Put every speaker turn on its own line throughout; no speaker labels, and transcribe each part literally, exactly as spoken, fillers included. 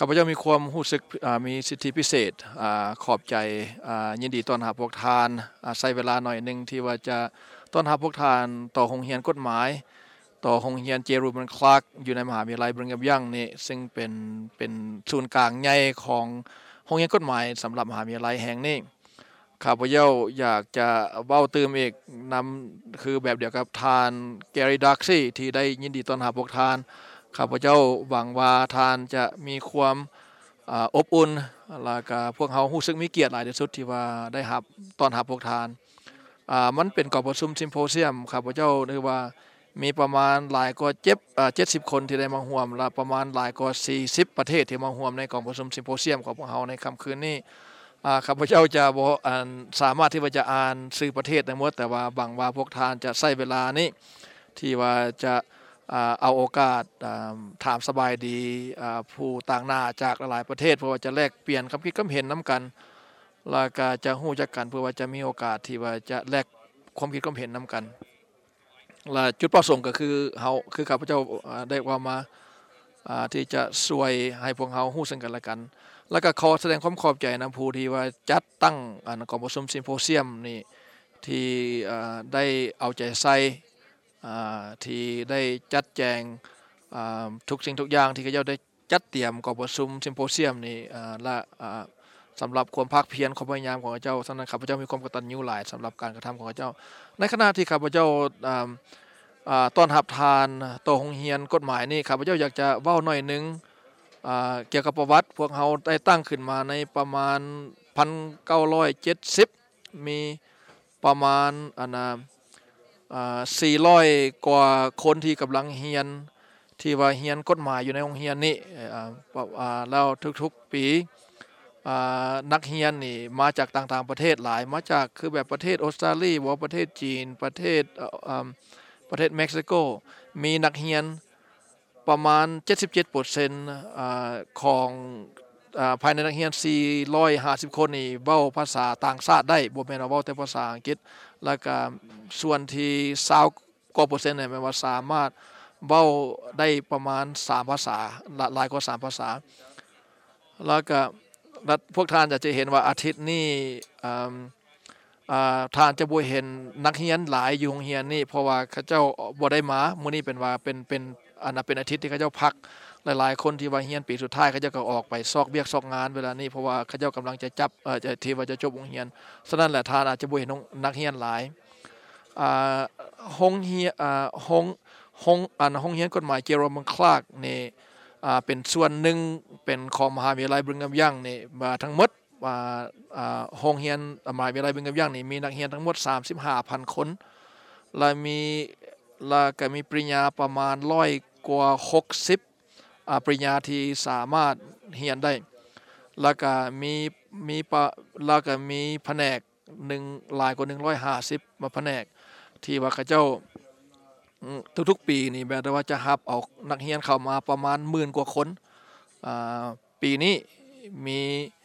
ข้าพเจ้ามีความรู้สึกมีสิทธิพิเศษขอบใจยินดีต้อนรับพวกทานใช้เวลาหน่อยนึงที่ว่าจะต้อนรับพวกทานต่อโรงเรียนกฎหมายต่อโรงเรียนเจรูมันคลาร์กอยู่ในมหาวิทยาลัยบริงแกมยังนี่ซึ่งเป็นเป็นศูนย์กลางใหญ่ของโรงเรียนกฎหมายสำหรับมหาวิทยาลัยแห่งนี้ข้าพเจ้าอยากจะเว้าตื่มอีกนำคือแบบเดียวกับทานแกรี่ดักซี่ที่ได้ยินดีต้อนรับพวกทานข้าพเจ้าหวังว่าทานจะมีความอบอุ่นแล้วก็พวกเขารู้สึกมีเกียรติหลายที่สุดที่ว่าได้รับต้อนรับพวกทานมันเป็นการประชุมซิมโพเซียมข้าพเจ้าถือว่ามีประมาณหลายกว่าเจ็ดสิบคนที่ได้มาร่วมและประมาณหลายกว่าสี่สิบประเทศที่มาร่วมในกองประชุมซิมโพเซียมของพวกเราในค่ำคืนนี้ข้าพเจ้าจะบ่สามารถที่จะอ่านชื่อประเทศทั้งหมดแต่ว่าหวังว่าพวกทานจะใช้เวลานี้ที่ว่าจะเอาโอกาสถามสบายดีผู้ต่างหน้าจากหลายประเทศเพื่อว่าจะแลกเปลี่ยนความคิดความเห็นนํากันแล้วก็จะรู้จักกันเพื่อว่าจะมีโอกาสที่ว่าจะแลกความคิดความเห็นนํากันและจุดประสงค์ก็คือเฮาคือข้าพเจ้าได้ว่ามาที่จะช่วยให้พวกเฮารู้ซึ่งกันและกันแล้วก็ขอแสดงความขอบใจนําผู้ที่ว่าจัดตั้งอันกองประชุมซิมโพเซียมนี่ที่ได้เอาใจใส่ที่ได้จัดแจงทุกสิ่งทุกอย่างที่เขาเจ้าได้จัดเตรียมกองประชุมซิมโพเซียมนี่และสำหรับความภาคเพียรความพยายามของเขาเจ้าฉะนั้นข้าพเจ้ามีความกตัญญูหลายสำหรับการกระทําของเขาเจ้าในขณะที่ข้าพเจ้าต้อนรับทานต่อโรงเรียนกฎหมายนี่ข้าพเจ้าอยากจะเว้าหน่อยนึงเกี่ยวกับประวัติพวกเฮาได้ตั้งขึ้นมาในประมาณหนึ่งพันเก้าร้อยเจ็ดสิบมีประมาณอันน่ะอ่าสี่ร้อยกว่าคนที่กำลังเรียนที่ว่าเรียนกฎหมายอยู่ในโรงเรียนนี้อ่าแล้วทุกๆปีอ่านักเรียนนี่มาจากต่างๆประเทศหลายมาจากคือแบบประเทศออสเตรเลียบ่ประเทศจีนประเทศอ่าประเทศเม็กซิโกมีนักเรียนประมาณ เจ็ดสิบเจ็ดเปอร์เซ็นต์ อ่าของอ่าภายในนักเรียนสี่ร้อยห้าสิบคนนี่เว้าภาษาต่างชาติได้บ่แม่นว่าเว้าแต่ภาษาอังกฤษแล้วก็ส่วนที่ยี่สิบกว่าเปอร์เซ็นต์นี่แม่นว่าสามารถเว้าได้ประมาณสามภาษาหลายกว่าสามภาษาแล้วก็พวกท่านจะเห็นว่าอาทิตย์นี้อ่าอ่าท่านจะบ่เห็นนักเรียนหลายอยู่โรงเรียนนี้เพราะว่าเขาเจ้าบ่ได้มามื้อนี้เป็นว่าเป็นเป็นอันน่ะเป็นอาทิตย์ที่เขาเจ้าพักหลายๆคนที่ว่าเรียนปีสุดท้ายเขาเจ้าก็ออกไปซอกเวียกซอกงานเวลานี้เพราะว่าเขาเจ้ากำลังจะจับเอ่อที่ว่าจะจบโรงเรียนฉะนั้นแหละท่านอาจจะบ่เห็นนักเรียนหลายอ่าโรงเรียนอ่าโรงโรงอันโรงเรียนกฎหมายเจโรมคลาร์กนี่อ่าเป็นส่วนหนึ่งเป็นของมหาวิทยาลัยบริงแกมยังนี่มาทั้งหมดว่าอ่าโรงเรียนมหาวิทยาลัยบริงแกมยังนี่มีนักเรียนทั้งหมด สามสิบห้าพัน คนและมีแล้วก็มีปริญญาประมาณหนึ่งร้อยกว่าหกสิบอ่าปริญญาที่สามารถเรียนได้แล้วก็มีมีแล้วก็มีแผนกหนึ่งหลายกว่าหนึ่งร้อยห้าสิบมาแผนกที่ว่าเขาเจ้าทุกๆปีนี่แบบว่าจะรับเอานักเรียนเข้ามาประมาณหมื่นกว่าคนอ่าปีนี้มี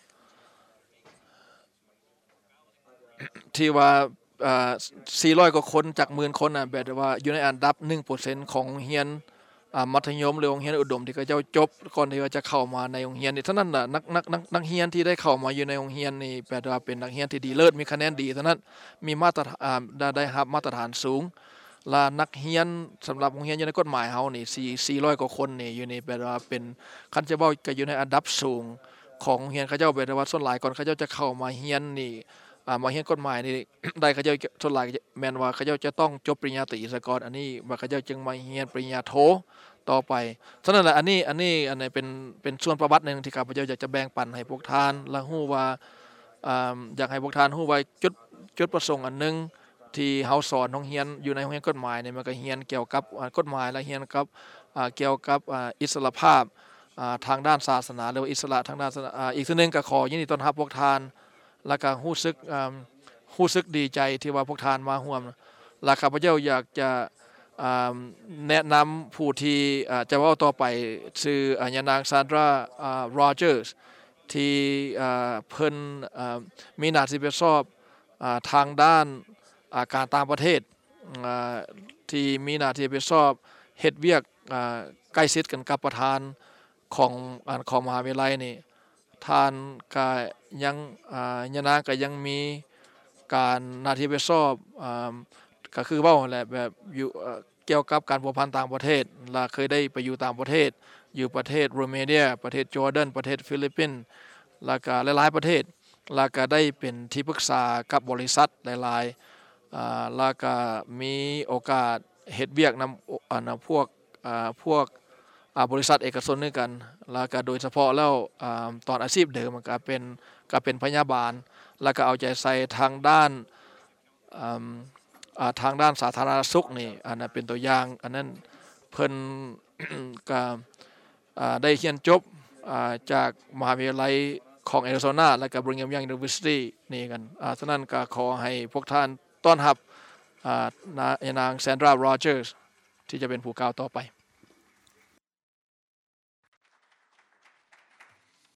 ที่ว่าอ่าสี่ร้อยกว่าคนจากหมื่นคนน่ะแบบว่าอยู่ในอันดับ หนึ่งเปอร์เซ็นต์ ของโรงเรียนอ่ามัธยมหรือโรงเรียนอุดมที่เขาเจ้าจบก่อนที่ว่าจะเข้ามาในโรงเรียนนี่เท่านั้นน่ะนักนักนักนักเรียนที่ได้เข้ามาอยู่ในโรงเรียนนี่แปลว่าเป็นนักเรียนที่ดีเลิศมีคะแนนดีเท่านั้นมีมาตรฐานอ่าได้รับมาตรฐานสูงและนักเรียนสำหรับโรงเรียนอยู่ในกฎหมายเฮานี่สี่ร้อยกว่าคนนี่อยู่นี่แปลว่าเป็นคันจะเว้าก็อยู่ในอันดับสูงของโรงเรียนเขาเจ้าแปลว่าส่วนหลายก่อนเขาเจ้าจะเข้ามาเรียนนี่อ่ามาเรียนกฎหมายนี่ได้เขาเจ้าส่วนหลายแม่นว่าเขาเจ้าจะต้องจบปริญญาตรีซะก่อนอันนี้ว่าเขาเจ้าจึงมาเรียนปริญญาโทต่อไปฉะนั้นแหละอันนี้อันนี้อันนี้เป็นเป็นส่วนประวัตินึงที่ข้าพเจ้าอยากจะแบ่งปันให้พวกท่านและฮู้ว่าอ่าอยากให้พวกท่านฮู้ว่าจุดจุดประสงค์อันนึงที่เฮาสอนโรงเรียนอยู่ในโรงเรียนกฎหมายนี่มันก็เรียนเกี่ยวกับกฎหมายและเรียนกับอ่าเกี่ยวกับอ่าอิสรภาพอ่าทางด้านศาสนาหรือว่าอิสระทางด้านอ่าอีกทีนึงก็ขอยินดีต้อนรับพวกท่านแล้วก็รู้สึกอ่ารู้สึกดีใจที่ว่าพวกท่านมาร่วมและข้าพเจ้าอยากจะอ่าแนะนําผู้ที่อ่าจะเว้าต่อไปชื่ออ่ายานางซานดราอ่าโรเจอร์สที่อ่าเพิ่นอ่ามีหน้าที่รับผิดชอบอ่าทางด้านอ่าการต่างประเทศอ่าที่มีหน้าที่รับผิดชอบเฮ็ดเวียกอ่าใกล้ชิดกันกับประธานของอ่าของมหาวิทยาลัยนี่ท่านก็ยังอ่ายะนางก็ยังมีการหน้าที่ไปสอบอ่าก็คือเว้าแหละแบบอยู่เอ่อเกี่ยวกับการพัวพันต่างประเทศและเคยได้ไปอยู่ต่างประเทศอยู่ประเทศโรมาเนียประเทศจอร์แดนประเทศฟิลิปปินส์แล้วก็หลายๆประเทศแล้วก็ได้เป็นที่ปรึกษากับบริษัทหลายๆอ่าแล้วก็มีโอกาสเฮ็ดเวียกนำอ่านำพวกอ่าพวกอ่าบริษัทเอกชนด้วยกันแล้วก็โดยเฉพาะแล้วอ่าตอนอาชีพเดิมมันก็เป็นก็เป็นพยาบาลแล้วก็เอาใจใส่ทางด้านอ่าอ่าทางด้านสาธารณสุขนี่อันนั้นเป็นตัวอย่างอันนั้นเพิ่น ก็อ่าได้เรียนจบอ่าจากมหาวิทยาลัยของแอริโซนาและก็ Brigham Young University นี่กันอ่าฉะนั้นก็ขอให้พวกท่านต้อนรับอ่านางแซนดราโรเจอร์สที่จะเป็นผู้กล่าวต่อไป